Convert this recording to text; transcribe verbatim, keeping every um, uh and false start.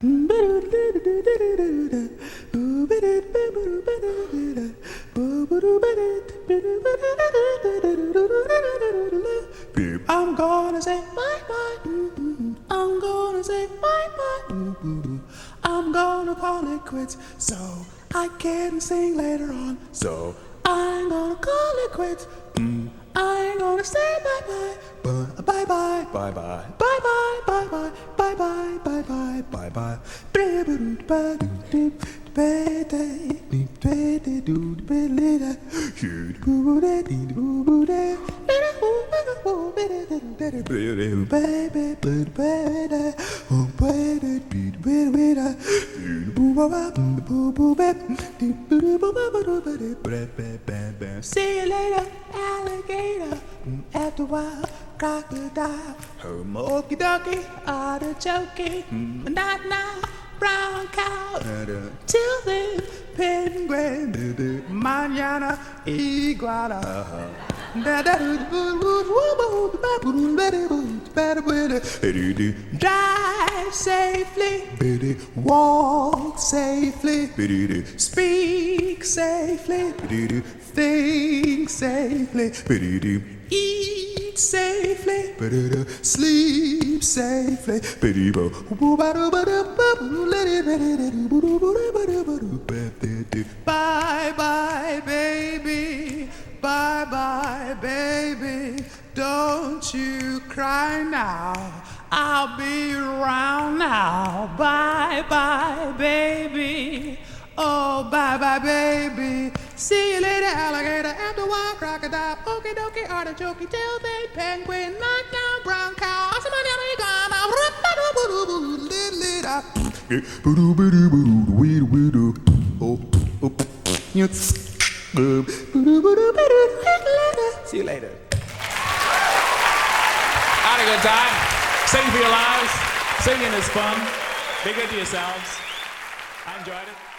I'm gonna say bye bye. I'm gonna say bye bye. I'm gonna call it quits so I can sing later on. So I'm gonna call it quits. I ain't gonna say bye bye. But bye bye bye bye bye bye bye bye bye bye bye bye bye bye. See you later, alligator. After a while, crocodile. Herm okie dokie, artichoke. Not now, brown cow. Till then, penguin. Mañana, iguana. Drive safely, walk safely, speak safely, think safely, eat safely, sleep safely. Bye bye, baby. Bye bye, baby. Don't you cry now. I'll be around now. Bye bye, baby. Oh, bye bye, baby. See you later, alligator. After a while, crocodile. Okie dokie, artichoke. Till then, penguin. Night now, brown cow. See you later. Had a good time. Sing for your lives. Singing is fun. Be good to yourselves. I enjoyed it.